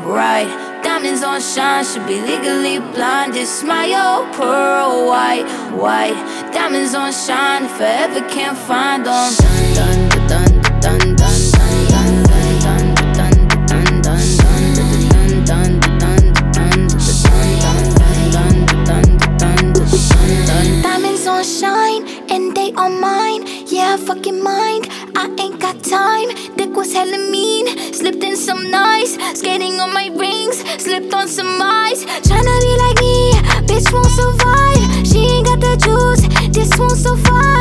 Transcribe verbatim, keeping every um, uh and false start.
bright. Diamonds on shine, should be legally blind. This smile, pearl white, white. Diamonds on shine, if I ever can't find them. Dun dun dun dun dun dun dun dun dun dun dun dun dun. Diamonds on shine, and they on mine. Yeah, fucking mind, I ain't got time. Dick was hella mean, slipped in some nice. Skating on my rings, slipped on some ice. Tryna be like me, bitch won't survive. She ain't got the juice, this won't survive.